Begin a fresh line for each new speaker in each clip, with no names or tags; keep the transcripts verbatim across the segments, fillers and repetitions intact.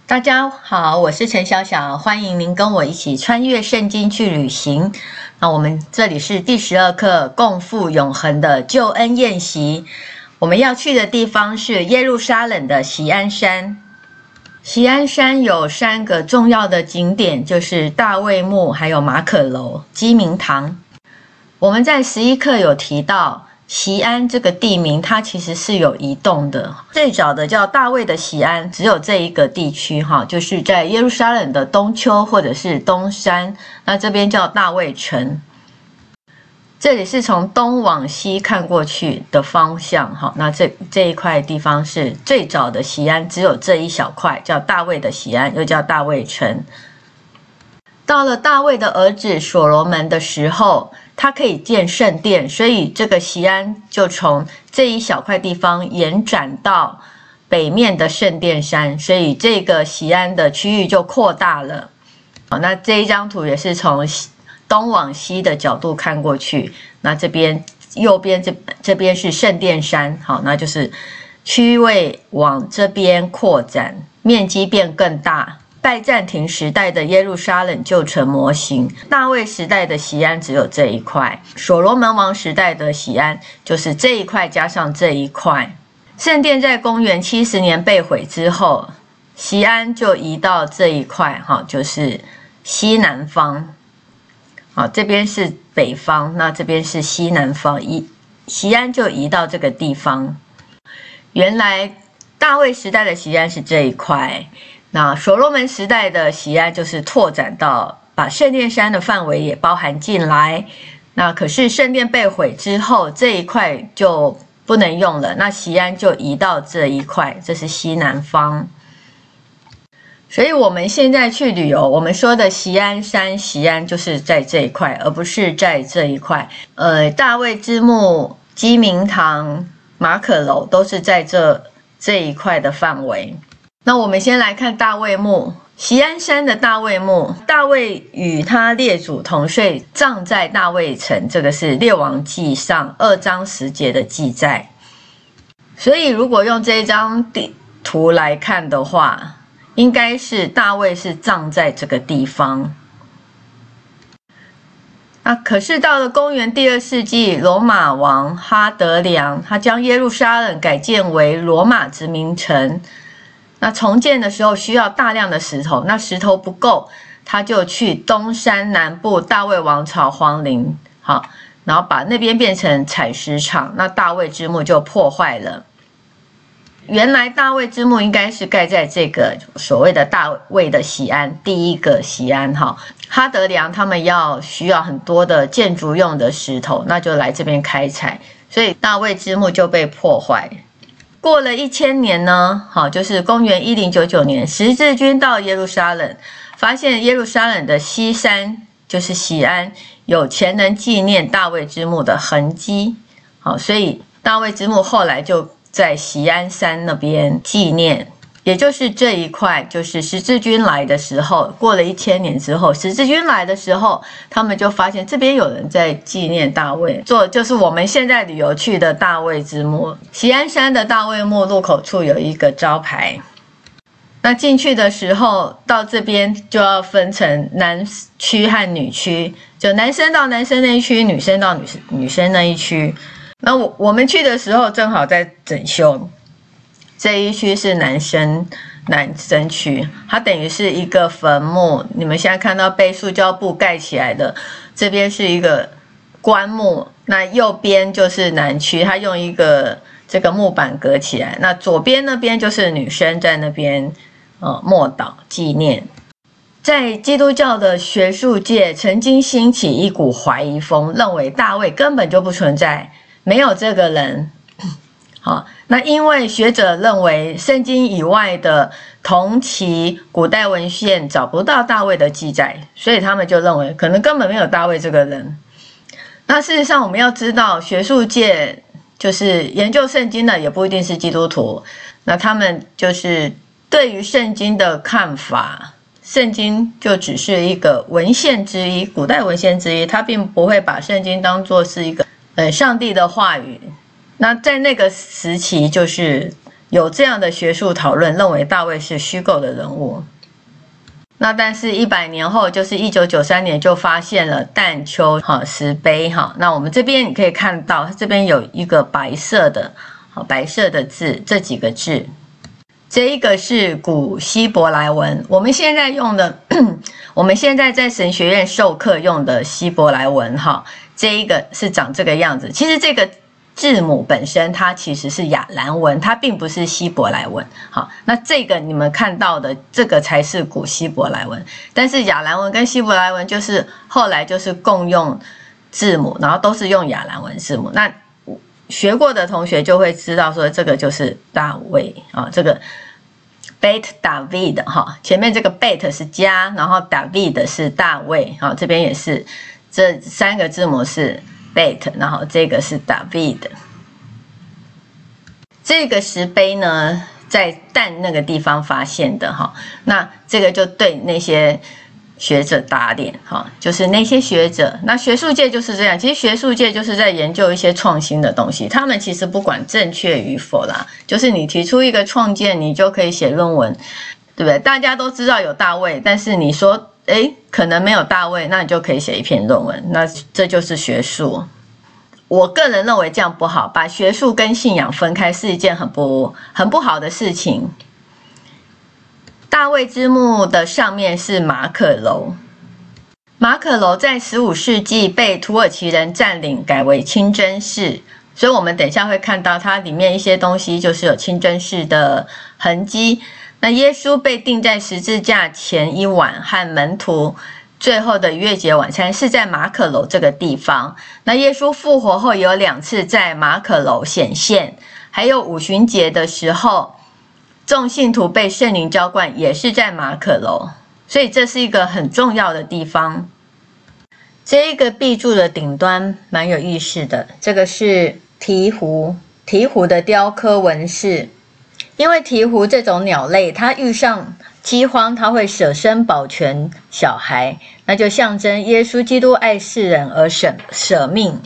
大家好，我是陈小小，欢迎您跟我一起穿越圣经去旅行。那我们这里是第十二课，共赴永恒的救恩宴席。我们要去的地方是耶路撒冷的锡安山。锡安山有三个重要的景点，就是大卫墓、还有马可楼、鸡鸣堂。我们在十一课有提到，锡安这个地名它其实是有移动的，最早的叫大卫的锡安，只有这一个地区哈，就是在耶路撒冷的东丘或者是东山，那这边叫大卫城。这里是从东往西看过去的方向哈，那这这一块地方是最早的锡安，只有这一小块叫大卫的锡安，又叫大卫城。到了大卫的儿子所罗门的时候，他可以建圣殿，所以这个锡安就从这一小块地方延展到北面的圣殿山，所以这个锡安的区域就扩大了。好，那这一张图也是从东往西的角度看过去，那这边右边这这边是圣殿山，好，那就是区位往这边扩展，面积变更大。拜占庭时代的耶路撒冷旧城模型，大卫时代的锡安只有这一块，所罗门王时代的锡安就是这一块加上这一块。圣殿在公元七十年被毁之后，锡安就移到这一块，就是西南方。好，这边是北方，那这边是西南方，锡安就移到这个地方。原来大卫时代的锡安是这一块。那所罗门时代的锡安就是拓展到把圣殿山的范围也包含进来。那可是圣殿被毁之后，这一块就不能用了，那锡安就移到这一块，这是西南方。所以我们现在去旅游，我们说的锡安山、锡安就是在这一块，而不是在这一块。呃，大卫之墓、鸡鸣堂、马可楼都是在这这一块的范围。那我们先来看大卫墓，锡安山的大卫墓，大卫与他列祖同睡，葬在大卫城，这个是列王纪上二章十节的记载。所以如果用这一张地图来看的话，应该是大卫是葬在这个地方。那可是到了公元第二世纪，罗马王哈德良他将耶路撒冷改建为罗马殖民城。那重建的时候需要大量的石头，那石头不够，他就去东山南部大卫王朝皇陵，好，然后把那边变成采石场，那大卫之墓就破坏了。原来大卫之墓应该是盖在这个所谓的大卫的锡安，第一个锡安哈。哈德良他们要需要很多的建筑用的石头，那就来这边开采，所以大卫之墓就被破坏。过了一千年呢，好，就是公元一零九九年，十字军到耶路撒冷，发现耶路撒冷的西山就是锡安有前人纪念大卫之墓的痕迹，好，所以大卫之墓后来就在锡安山那边纪念，也就是这一块，就是十字军来的时候，过了一千年之后，十字军来的时候，他们就发现这边有人在纪念大卫，做就是我们现在旅游去的大卫之墓。锡安山的大卫墓入口处有一个招牌，那进去的时候到这边就要分成男区和女区，就男生到男生那一区，女生到女生女生那一区。那我我们去的时候正好在整修。这一区是男生男生区，它等于是一个坟墓。你们现在看到被塑胶布盖起来的，这边是一个棺木，那右边就是男区，它用一个这个木板隔起来。那左边那边就是女生在那边呃默祷纪念。在基督教的学术界，曾经兴起一股怀疑风，认为大卫根本就不存在，没有这个人。好，那因为学者认为圣经以外的同期古代文献找不到大卫的记载，所以他们就认为可能根本没有大卫这个人。那事实上我们要知道，学术界就是研究圣经的也不一定是基督徒，那他们就是对于圣经的看法，圣经就只是一个文献之一，古代文献之一，他并不会把圣经当作是一个呃上帝的话语。那在那个时期，就是有这样的学术讨论，认为大卫是虚构的人物。那但是一百年后，就是一九九三年就发现了但丘哈石碑哈。那我们这边你可以看到，它这边有一个白色的，好白色的字，这几个字，这一个是古希伯来文，我们现在用的，我们现在在神学院授课用的希伯来文哈，这一个是长这个样子。其实这个字母本身它其实是亚兰文，它并不是希伯来文。好，那这个你们看到的这个才是古希伯来文，但是亚兰文跟希伯来文就是后来就是共用字母，然后都是用亚兰文字母。那学过的同学就会知道说这个就是大卫啊，这个 Bet David 哈，前面这个 Bet 是加，然后 David 是大卫啊，这边也是这三个字母是Bet， 然后这个是 David。这个石碑呢，在但那个地方发现的哈，那这个就对那些学者打脸哈，就是那些学者，那学术界就是这样，其实学术界就是在研究一些创新的东西，他们其实不管正确与否啦，就是你提出一个创建，你就可以写论文，对不对？大家都知道有大卫，但是你说诶可能没有大卫，那你就可以写一篇论文，那这就是学术。我个人认为这样不好，把学术跟信仰分开是一件很不很不好的事情。大卫之墓的上面是马可楼，马可楼在十五世纪被土耳其人占领，改为清真寺，所以我们等一下会看到它里面一些东西就是有清真寺的痕迹。那耶稣被钉在十字架前一晚和门徒最后的逾越节晚餐是在马可楼这个地方。那耶稣复活后有两次在马可楼显现，还有五旬节的时候众信徒被圣灵浇灌也是在马可楼，所以这是一个很重要的地方。这一个壁柱的顶端蛮有意思的，这个是鹈鹕，鹈鹕的雕刻纹饰。因为鹈鹕这种鸟类，它遇上饥荒，它会舍身保全小孩，那就象征耶稣基督爱世人而舍舍命。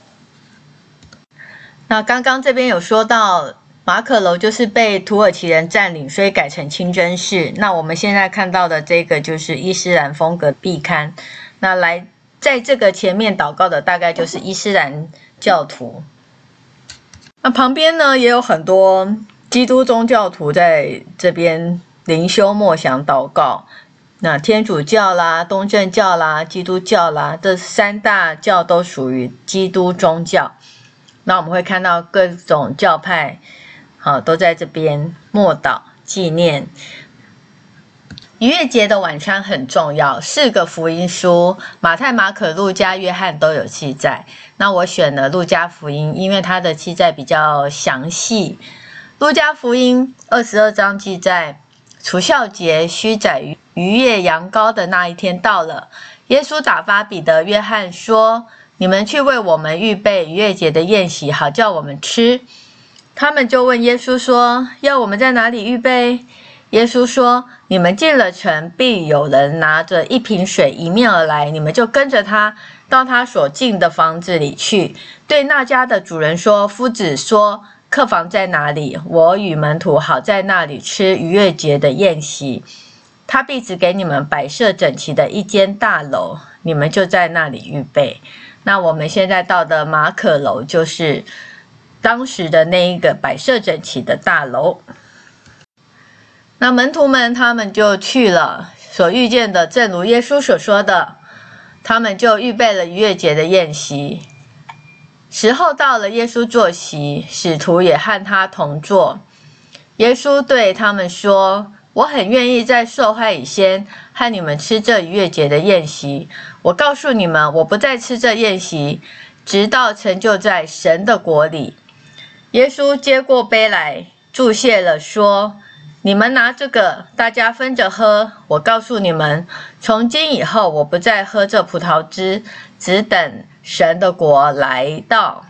那刚刚这边有说到马可楼就是被土耳其人占领，所以改成清真寺。那我们现在看到的这个就是伊斯兰风格壁龛。那来在这个前面祷告的大概就是伊斯兰教徒。那旁边呢也有很多基督宗教徒在这边灵修默想祷告。那天主教啦、东正教啦、基督教啦，这三大教都属于基督宗教。那我们会看到各种教派好，都在这边默祷纪念。逾越节的晚餐很重要，四个福音书马太、马可、路加、约翰都有记载。那我选了路加福音，因为它的记载比较详细。路加福音二十二章记载，除酵节须宰逾越羊羔的那一天到了，耶稣打发彼得、约翰说：你们去为我们预备逾越节的宴席，好叫我们吃。他们就问耶稣说：要我们在哪里预备？耶稣说：你们进了城，必有人拿着一瓶水迎面而来，你们就跟着他到他所进的房子里去，对那家的主人说：夫子说，客房在哪里？我与门徒好在那里吃逾越节的宴席。他必只给你们摆设整齐的一间大楼，你们就在那里预备。那我们现在到的马可楼就是当时的那一个摆设整齐的大楼。那门徒们他们就去了，所遇见的正如耶稣所说的，他们就预备了逾越节的宴席。时候到了，耶稣坐席，使徒也和他同坐。耶稣对他们说：我很愿意在受害以先和你们吃这逾越节的宴席。我告诉你们，我不再吃这宴席，直到成就在神的国里。耶稣接过杯来，祝谢了，说：你们拿这个，大家分着喝。我告诉你们，从今以后，我不再喝这葡萄汁，只等神的国来到。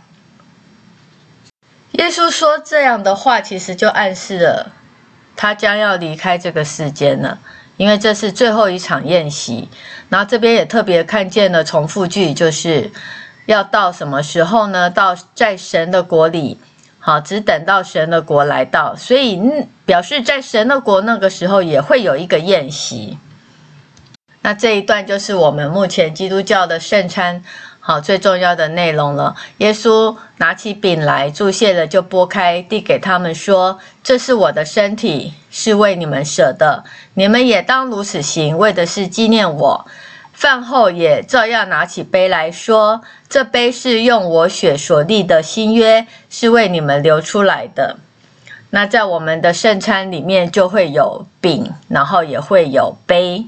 耶稣说这样的话，其实就暗示了他将要离开这个世间了，因为这是最后一场宴席。然后这边也特别看见了重复句，就是要到什么时候呢？到在神的国里好，只等到神的国来到，所以表示在神的国那个时候也会有一个宴席。那这一段就是我们目前基督教的圣餐好最重要的内容了。耶稣拿起饼来，祝谢了就拨开，递给他们说：这是我的身体，是为你们舍的，你们也当如此行，为的是纪念我。饭后也照样拿起杯来说：这杯是用我血所立的新约，是为你们流出来的。那在我们的圣餐里面就会有饼，然后也会有杯。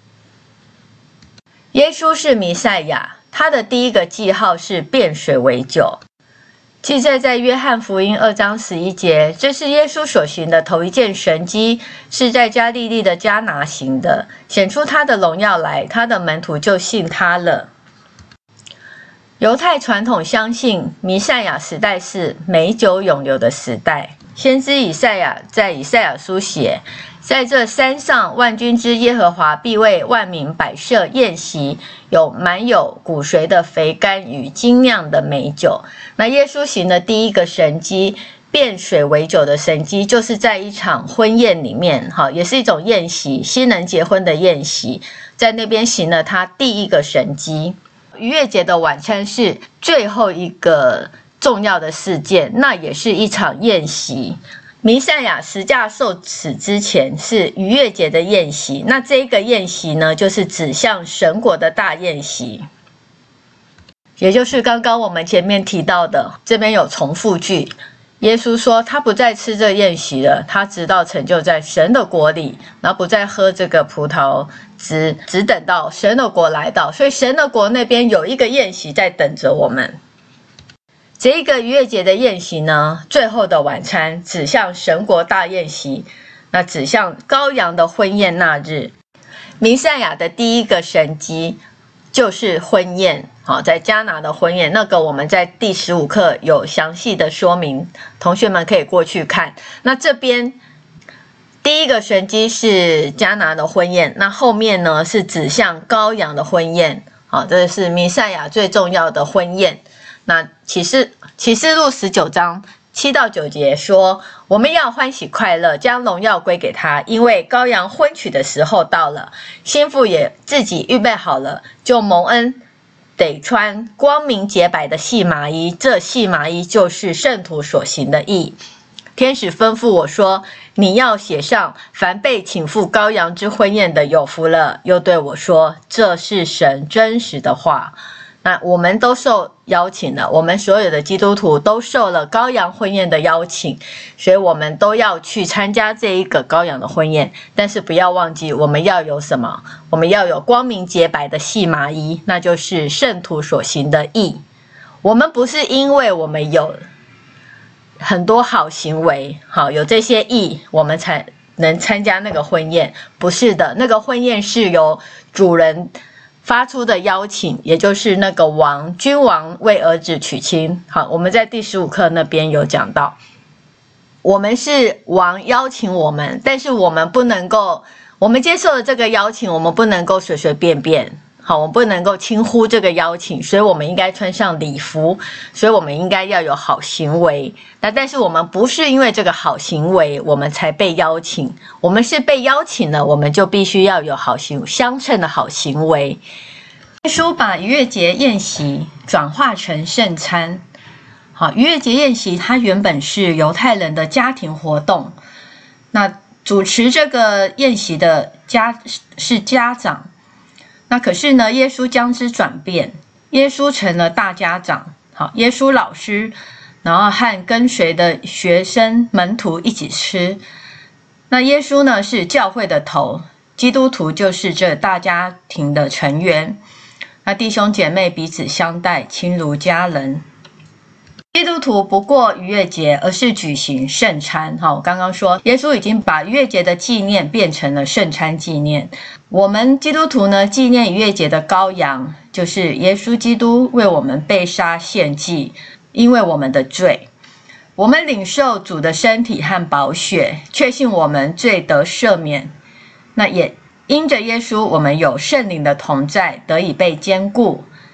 耶稣是弥赛亚，他的第一个记号是变水为酒，记载在约翰福音二章十一节。这是耶稣所行的头一件神迹，是在加利利的迦拿行的，显出他的荣耀来，他的门徒就信他了。犹太传统相信弥赛亚时代是美酒永流的时代。先知以赛亚在以赛亚书写，在这山上万军之耶和华必为万民摆设宴席，有满有骨髓的肥甘与精酿的美酒。那耶稣行的第一个神迹，变水为酒的神迹，就是在一场婚宴里面，也是一种宴席，新人结婚的宴席，在那边行了他第一个神迹。逾越节的晚餐是最后一个重要的事件，那也是一场宴席。弥赛亚十架受死之前是逾越节的宴席，那这个宴席呢，就是指向神国的大宴席，也就是刚刚我们前面提到的，这边有重复句。耶稣说他不再吃这宴席了，他直到成就在神的国里，然后不再喝这个葡萄汁，只等到神的国来到。所以神的国那边有一个宴席在等着我们。这个逾越节的宴席呢，最后的晚餐指向神国大宴席，那指向羔羊的婚宴那日。弥赛亚的第一个神迹就是婚宴，好，在迦拿的婚宴，那个我们在第十五课有详细的说明，同学们可以过去看。那这边第一个神迹是迦拿的婚宴，那后面呢是指向羔羊的婚宴，好，这是弥赛亚最重要的婚宴。那启示启示录十九章七到九节说，我们要欢喜快乐，将荣耀归给他，因为羔羊婚娶的时候到了，新妇也自己预备好了，就蒙恩得穿光明洁白的细麻衣，这细麻衣就是圣徒所行的义。天使吩咐我说，你要写上，凡被请赴羔羊之婚宴的有福了。又对我说，这是神真实的话。那我们都受邀请了，我们所有的基督徒都受了羔羊婚宴的邀请，所以我们都要去参加这一个羔羊的婚宴。但是不要忘记，我们要有什么？我们要有光明洁白的细麻衣，那就是圣徒所行的义。我们不是因为我们有很多好行为，好有这些义，我们才能参加那个婚宴。不是的，那个婚宴是由主人发出的邀请，也就是那个王君王为儿子娶亲。好，我们在第十五课那边有讲到，我们是王邀请我们，但是我们不能够，我们接受了这个邀请，我们不能够随随便便，好，我们不能够轻忽这个邀请，所以我们应该穿上礼服，所以我们应该要有好行为。那但是我们不是因为这个好行为我们才被邀请，我们是被邀请了，我们就必须要有好行相称的好行为。耶稣把逾越节宴席转化成圣餐。好，逾越节宴席它原本是犹太人的家庭活动，那主持这个宴席的家是家长。那可是呢，耶稣将之转变，耶稣成了大家长，好，耶稣老师，然后和跟随的学生门徒一起吃。那耶稣呢是教会的头，基督徒就是这大家庭的成员。那弟兄姐妹彼此相待，亲如家人。基督徒不过逾越节，而是举行圣餐。好，我刚刚说耶稣已经把逾越节的纪念变成了圣餐纪念。我们基督徒呢，纪念逾越节的羔羊，就是耶稣基督为我们被杀献祭，因为我们的罪。我们领受主的身体和宝血，确信我们罪得赦免。那也因着耶稣，我们有圣灵的同在，得以被坚固。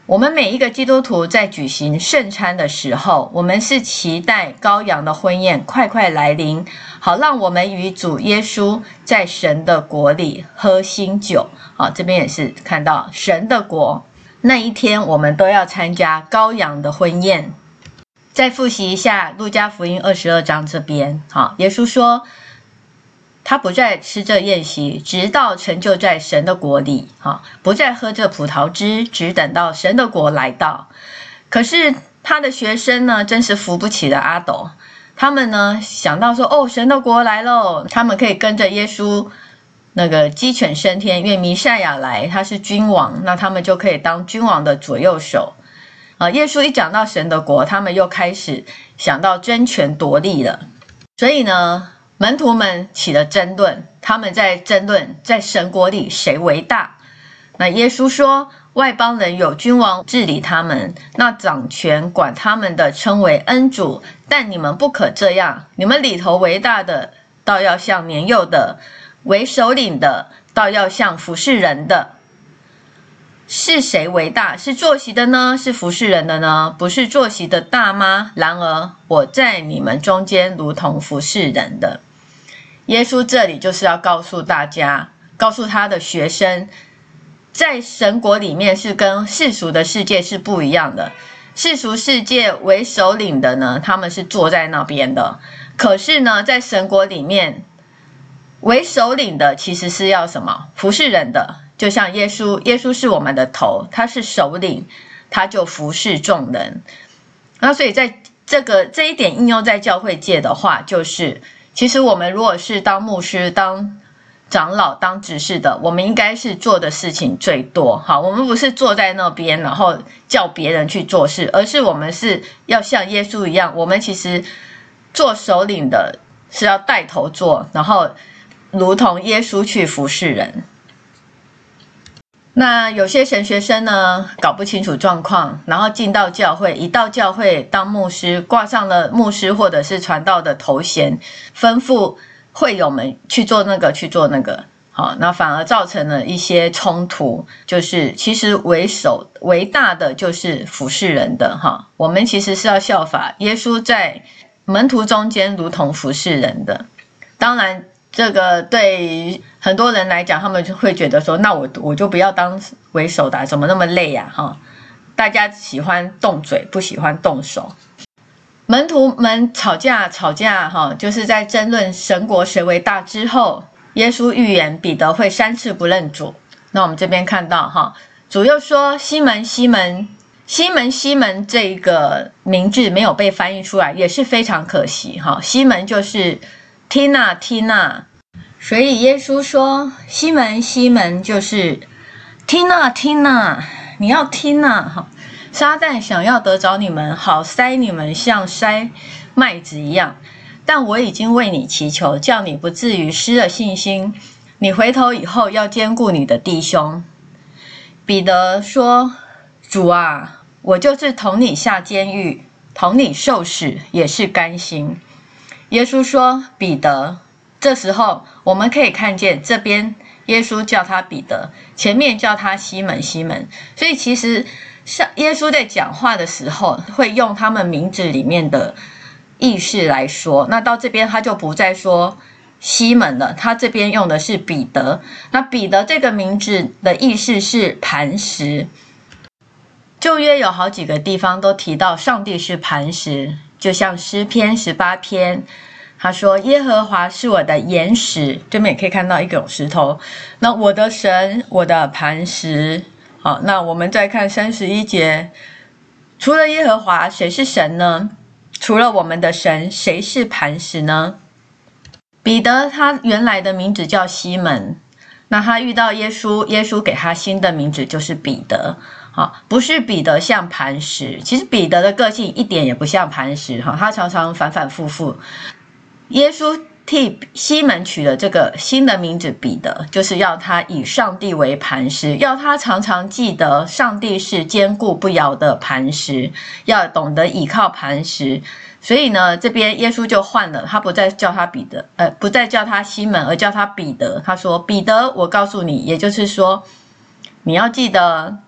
我们每一个基督徒在举行圣餐的时候，我们是期待羔羊的婚宴快快来临，好让我们与主耶稣在神的国里喝新酒。好，这边也是看到神的国那一天，我们都要参加羔羊的婚宴。再复习一下路加福音二十二章这边，好，耶稣说他不再吃这宴席，直到成就在神的国里，不再喝这葡萄汁，只等到神的国来到。可是他的学生呢，真是扶不起的阿斗，他们呢想到说，哦，神的国来咯，他们可以跟着耶稣那个鸡犬升天，因为弥赛亚来，他是君王，那他们就可以当君王的左右手。啊，耶稣一讲到神的国，他们又开始想到争权夺利了。所以呢，门徒们起了争论，他们在争论在神国里谁为大。那耶稣说，外邦人有君王治理他们，那掌权管他们的称为恩主，但你们不可这样，你们里头为大的倒要像年幼的，为首领的倒要像服侍人的。是谁为大？是坐席的呢？是服侍人的呢？不是坐席的大吗？然而我在你们中间如同服侍人的。耶稣这里就是要告诉大家，告诉他的学生，在神国里面是跟世俗的世界是不一样的。世俗世界为首领的呢，他们是坐在那边的。可是呢，在神国里面，为首领的其实是要什么？服侍人的。就像耶稣，耶稣是我们的头，他是首领，他就服侍众人。那所以在这个这一点应用在教会界的话，就是其实我们如果是当牧师、当长老、当执事的，我们应该是做的事情最多。好，我们不是坐在那边然后叫别人去做事，而是我们是要像耶稣一样，我们其实做首领的是要带头做，然后如同耶稣去服侍人。那有些神学生呢，搞不清楚状况，然后进到教会，一到教会当牧师，挂上了牧师或者是传道的头衔，吩咐会友们去做那个去做那个，好，那反而造成了一些冲突，就是其实为首为大的就是服侍人的哈，我们其实是要效法耶稣在门徒中间如同服侍人的。当然这个对很多人来讲，他们就会觉得说，那我我就不要当为首的，怎么那么累呀、啊？哈，大家喜欢动嘴，不喜欢动手。门徒们吵架吵架哈，就是在争论神国谁为大之后，耶稣预言彼得会三次不认主。那我们这边看到哈，主又说西门西门西门西门这个名字没有被翻译出来，也是非常可惜哈。西门就是 Tina Tina， 所以耶稣说西门西门就是 Tina Tina， 你要听啊哈。撒旦想要得着你们，好塞你们像塞麦子一样，但我已经为你祈求，叫你不至于失了信心。你回头以后要兼顾你的弟兄。彼得说，主啊，我就是同你下监狱，同你受死，也是甘心。耶稣说，彼得，这时候我们可以看见这边耶稣叫他彼得，前面叫他西门西门，所以其实像耶稣在讲话的时候，会用他们名字里面的意思来说。那到这边他就不再说西门了，他这边用的是彼得。那彼得这个名字的意思是磐石。旧约有好几个地方都提到上帝是磐石，就像诗篇十八篇，他说耶和华是我的岩石，这边也可以看到一种石头。那我的神，我的磐石。好，那我们再看三十一节，除了耶和华，谁是神呢？除了我们的神，谁是磐石呢？彼得他原来的名字叫西门，那他遇到耶稣，耶稣给他新的名字就是彼得。好，不是彼得像磐石，其实彼得的个性一点也不像磐石，他常常反反复复。耶稣替西门取了这个新的名字彼得，就是要他以上帝为磐石，要他常常记得上帝是坚固不摇的磐石，要懂得倚靠磐石。所以呢，这边耶稣就换了，他不再叫他彼得，呃，不再叫他西门，而叫他彼得。他说：“彼得，我告诉你，也就是说，你要记得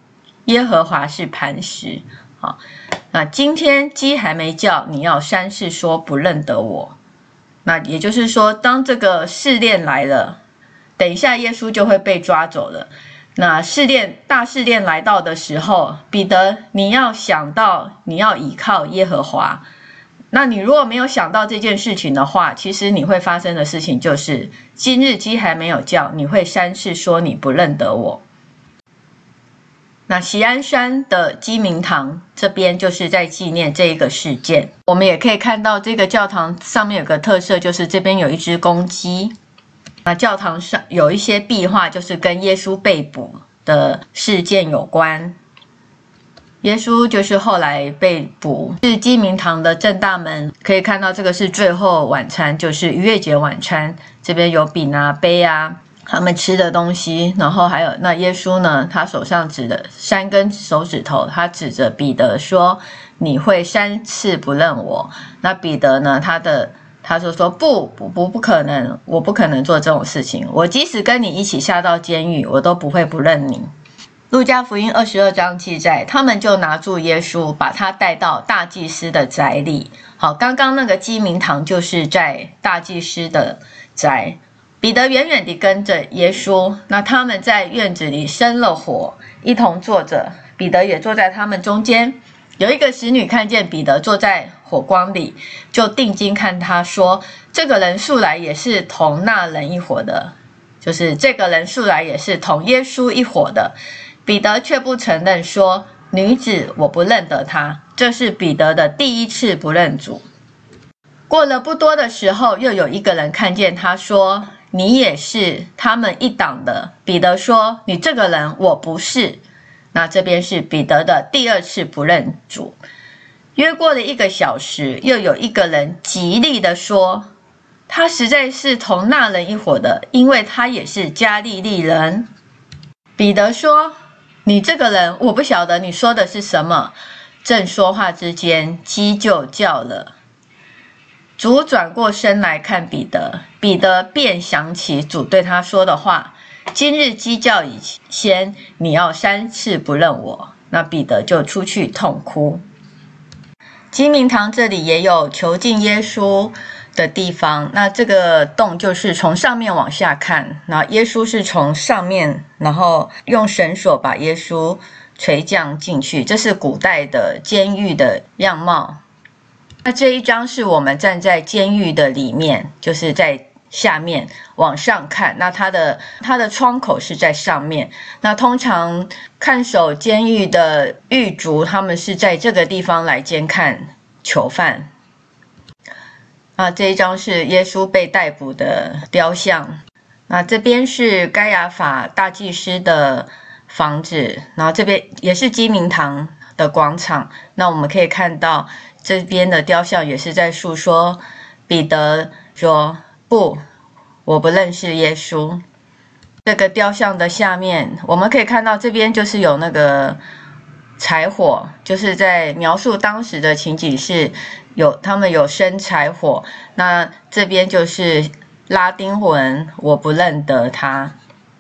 耶和华是磐石。好，那今天鸡还没叫，你要三次说不认得我。那也就是说，当这个试炼来了，等一下耶稣就会被抓走了。那试炼大试炼来到的时候，彼得，你要想到你要倚靠耶和华。那你如果没有想到这件事情的话，其实你会发生的事情就是，今日鸡还没有叫，你会三次说你不认得我。那锡安山的鸡鸣堂这边就是在纪念这一个事件。我们也可以看到这个教堂上面有个特色，就是这边有一只公鸡。那教堂上有一些壁画，就是跟耶稣被捕的事件有关。耶稣就是后来被捕，是鸡鸣堂的正大门，可以看到这个是最后晚餐，就是逾越节晚餐。这边有饼啊、杯啊，他们吃的东西，然后还有那耶稣呢，他手上指的三根手指头，他指着彼得说：“你会三次不认我。”那彼得呢，他的他就说：“不不不，不可能，我不可能做这种事情。我即使跟你一起下到监狱，我都不会不认你。”路加福音二十二章记载，他们就拿住耶稣，把他带到大祭司的宅里。好，刚刚那个鸡鸣堂就是在大祭司的宅。彼得远远地跟着耶稣，那他们在院子里生了火，一同坐着。彼得也坐在他们中间。有一个使女看见彼得坐在火光里，就定睛看他，说：“这个人素来也是同那人一伙的，就是这个人素来也是同耶稣一伙的。”彼得却不承认，说：“女子，我不认得他。”这是彼得的第一次不认主。过了不多的时候，又有一个人看见他，说：“你也是他们一党的。”彼得说：“你这个人，我不是。”那这边是彼得的第二次不认主。约过了一个小时，又有一个人极力的说：“他实在是同那人一伙的，因为他也是加利利人。”彼得说：“你这个人，我不晓得你说的是什么。”正说话之间，鸡就叫了。主转过身来看彼得，彼得便想起主对他说的话：“今日鸡叫以前，你要三次不认我。”那彼得就出去痛哭。鸡鸣堂这里也有囚禁耶稣的地方，那这个洞就是从上面往下看，然后耶稣是从上面，然后用绳索把耶稣垂降进去，这是古代的监狱的样貌。那这一张是我们站在监狱的里面，就是在下面往上看，那它的它的窗口是在上面。那通常看守监狱的狱卒，他们是在这个地方来监看囚犯。啊，这一张是耶稣被逮捕的雕像。那这边是该亚法大祭司的房子，然后这边也是鸡鸣堂的广场。那我们可以看到这边的雕像也是在诉说彼得说：“不，我不认识耶稣。”这个雕像的下面，我们可以看到这边就是有那个柴火，就是在描述当时的情景是有他们有生柴火。那这边就是拉丁文，我不认得他。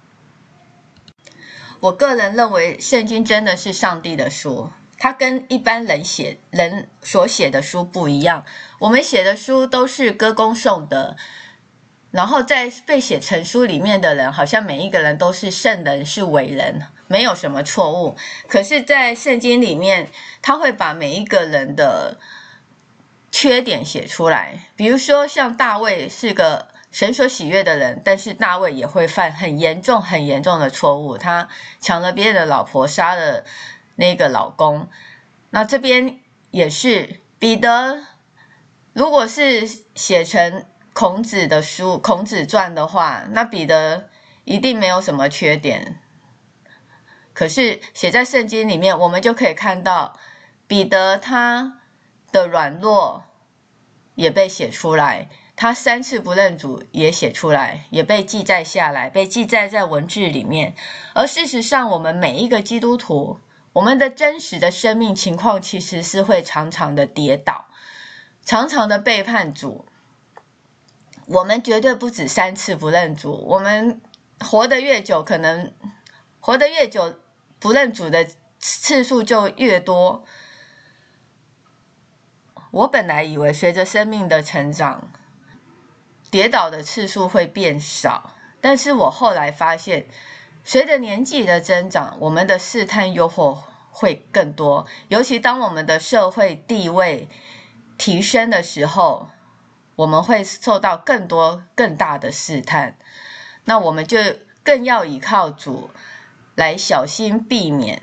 我个人认为圣经真的是上帝的书，它跟一般人写人所写的书不一样。我们写的书都是歌功颂德，然后在被写成书里面的人，好像每一个人都是圣人，是伟人，没有什么错误。可是在圣经里面，他会把每一个人的缺点写出来。比如说像大卫是个神所喜悦的人，但是大卫也会犯很严重很严重的错误，他抢了别人的老婆，杀了那个老公。那这边也是彼得，如果是写成孔子的书，孔子传的话，那彼得一定没有什么缺点。可是写在圣经里面，我们就可以看到彼得他的软弱也被写出来，他三次不认主也写出来，也被记载下来，被记载在文字里面。而事实上，我们每一个基督徒，我们的真实的生命情况其实是会常常的跌倒，常常的背叛主。我们绝对不止三次不认主，我们活得越久，可能活得越久，不认主的次数就越多。我本来以为随着生命的成长，跌倒的次数会变少，但是我后来发现，随着年纪的增长，我们的试探诱惑会更多，尤其当我们的社会地位提升的时候，我们会受到更多更大的试探，那我们就更要依靠主来小心避免。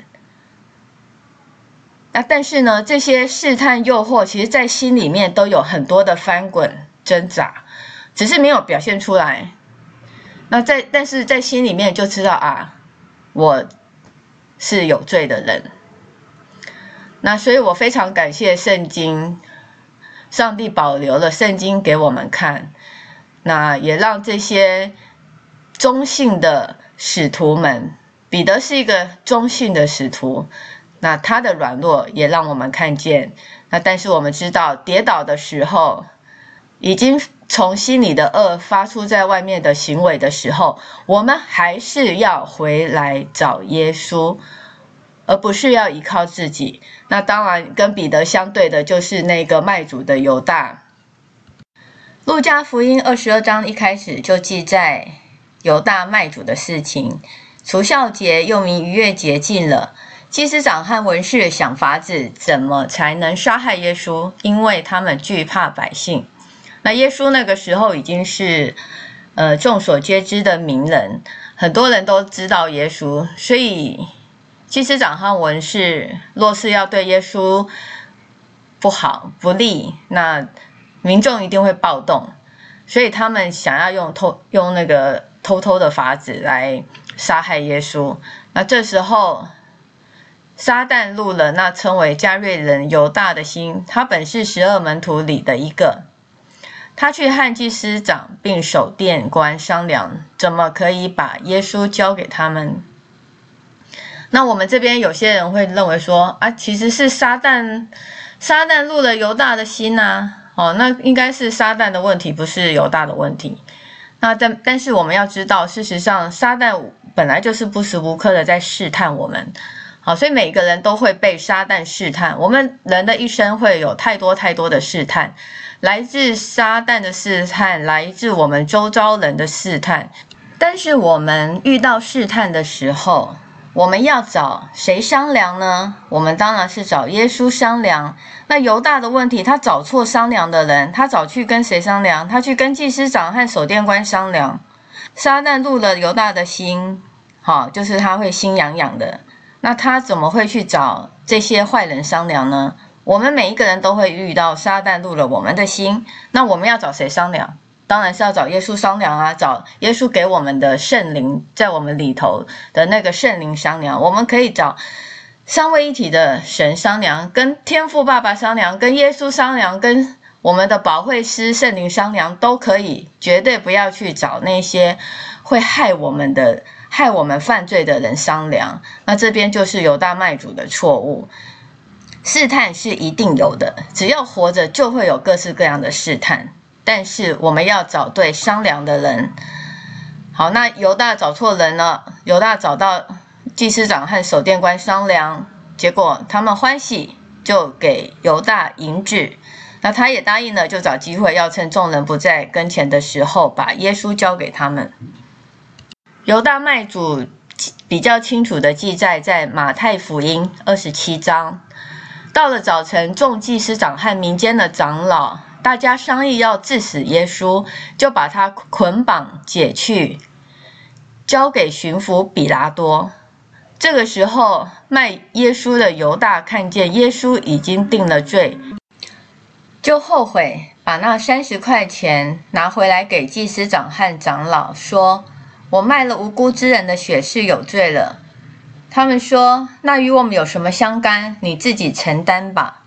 那但是呢，这些试探诱惑其实在心里面都有很多的翻滚挣扎，只是没有表现出来。那在但是在心里面就知道啊，我是有罪的人。那所以我非常感谢圣经，上帝保留了圣经给我们看，那也让这些忠信的使徒们，彼得是一个忠信的使徒，那他的软弱也让我们看见。那但是我们知道，跌倒的时候，已经从心里的恶发出在外面的行为的时候，我们还是要回来找耶稣，而不是要依靠自己。那当然跟彼得相对的就是那个卖主的犹大。路加福音二十二章一开始就记载犹大卖主的事情。除酵节又名逾越节近了，祭司长和文士想法子怎么才能杀害耶稣，因为他们惧怕百姓。那耶稣那个时候已经是呃众所皆知的名人，很多人都知道耶稣，所以祭司长和文士若是要对耶稣不好不利，那民众一定会暴动，所以他们想要用偷用那个偷偷的法子来杀害耶稣。那这时候撒旦入了那称为加略人犹大的心，他本是十二门徒里的一个。他去和祭司长并守殿官商量，怎么可以把耶稣交给他们。那我们这边有些人会认为说啊，其实是撒旦撒旦入了犹大的心啊，哦，那应该是撒旦的问题，不是犹大的问题。那但但是我们要知道，事实上撒旦本来就是不时无刻的在试探我们。好，所以每个人都会被撒旦试探，我们人的一生会有太多太多的试探，来自撒旦的试探，来自我们周遭人的试探。但是我们遇到试探的时候，我们要找谁商量呢？我们当然是找耶稣商量。那犹大的问题，他找错商量的人，他找去跟谁商量？他去跟祭司长和守殿官商量。撒旦入了犹大的心，好，就是他会心痒痒的。那他怎么会去找这些坏人商量呢？我们每一个人都会遇到撒旦入了我们的心，那我们要找谁商量？当然是要找耶稣商量啊，找耶稣给我们的圣灵，在我们里头的那个圣灵商量。我们可以找三位一体的神商量，跟天父爸爸商量，跟耶稣商量，跟我们的保惠师圣灵商量，都可以。绝对不要去找那些会害我们的害我们犯罪的人商量。那这边就是犹大卖主的错误。试探是一定有的，只要活着就会有各式各样的试探，但是我们要找对商量的人。好，那犹大找错人了，犹大找到祭司长和守殿官商量，结果他们欢喜，就给犹大银子。那他也答应了，就找机会要趁众人不在跟前的时候，把耶稣交给他们。犹大卖主比较清楚的记载在马太福音二十七章。到了早晨，众祭司长和民间的长老，大家商议要治死耶稣，就把他捆绑解去，交给巡抚比拉多。这个时候，卖耶稣的犹大看见耶稣已经定了罪，就后悔，把那三十块钱拿回来给祭司长和长老，说：“我卖了无辜之人的血是有罪了。”他们说：“那与我们有什么相干？你自己承担吧。”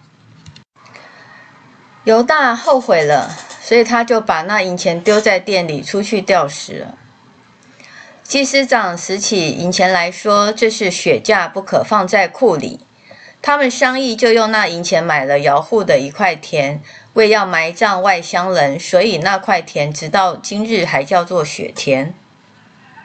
犹大后悔了，所以他就把那银钱丢在店里，出去吊死了。祭司长拾起银钱来说：“这是血价，不可放在库里。”他们商议，就用那银钱买了窑户的一块田，为要埋葬外乡人，所以那块田直到今日还叫做血田。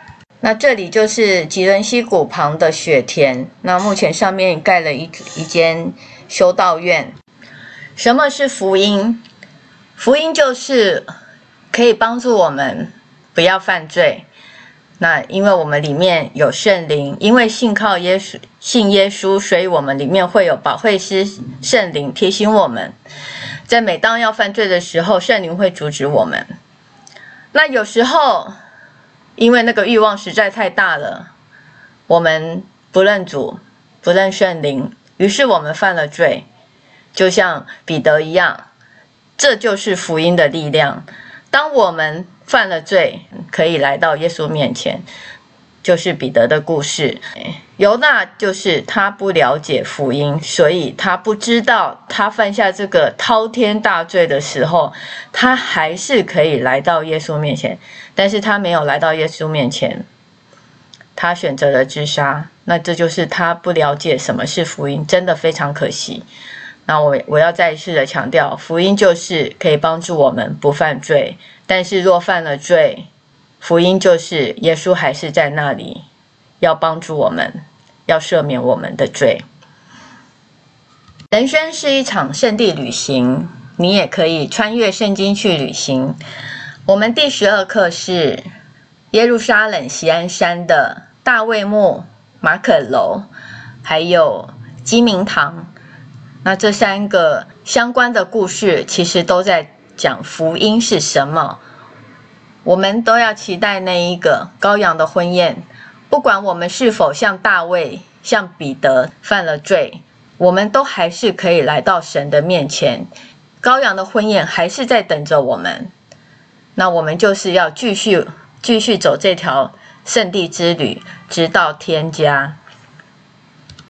那这里就是吉伦溪谷旁的雪田，那目前上面盖了一一间修道院。什么是福音？福音就是可以帮助我们不要犯罪。那因为我们里面有圣灵，因为信靠耶稣，信耶稣，所以我们里面会有保惠师圣灵提醒我们，在每当要犯罪的时候，圣灵会阻止我们。那有时候因为那个欲望实在太大了，我们不认主，不认圣灵，于是我们犯了罪，就像彼得一样。这就是福音的力量。当我们犯了罪，可以来到耶稣面前，就是彼得的故事。犹大就是他不了解福音，所以他不知道他犯下这个滔天大罪的时候，他还是可以来到耶稣面前，但是他没有来到耶稣面前，他选择了自杀。那这就是他不了解什么是福音，真的非常可惜。那我我要再一次的强调，福音就是可以帮助我们不犯罪，但是若犯了罪，福音就是耶稣还是在那里，要帮助我们，要赦免我们的罪。人生是一场圣地旅行，你也可以穿越圣经去旅行。我们第十二课是耶路撒冷锡安山的大卫墓、马可楼，还有鸡鸣堂。那这三个相关的故事其实都在讲福音是什么。我们都要期待那一个羔羊的婚宴，不管我们是否像大卫、像彼得犯了罪，我们都还是可以来到神的面前，羔羊的婚宴还是在等着我们。那我们就是要继续继续走这条圣地之旅，直到天家。